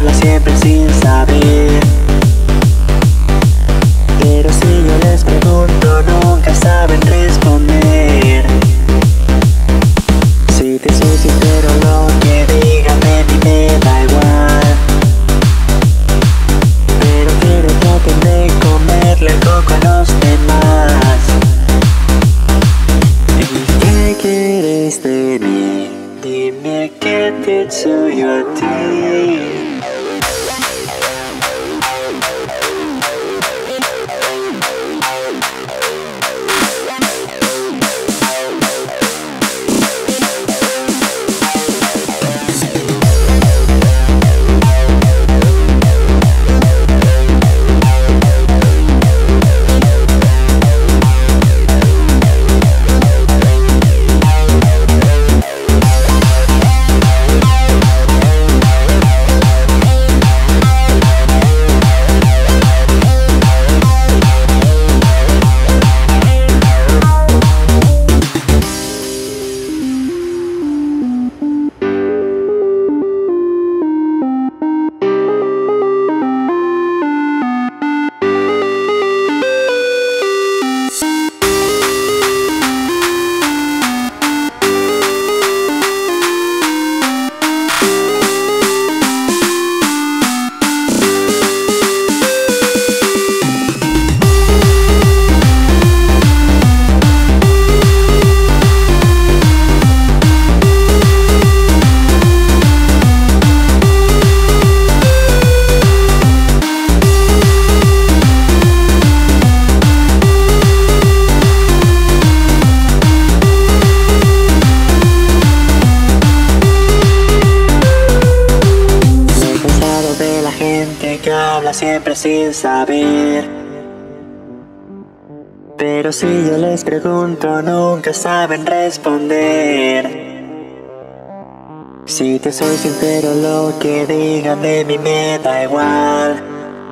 habla siempre sin saber. Pero si yo les pregunto nunca saben responder. Si te soy sincero lo que digan de mí me da igual. Pero que no traten de comerle el coco a los demás. ¿Y qué quieres de mí? Dime qué te hecho yo a ti. Que habla siempre sin saber. Pero si yo les pregunto nunca saben responder. Si te soy sincero lo que digan de mí me da igual.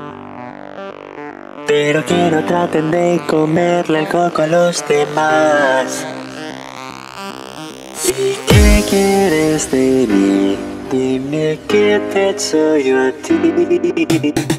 Pero que no traten de comerle el coco a los demás. ¿Y qué quieres de mí? Dime qué te hecho yo a ti.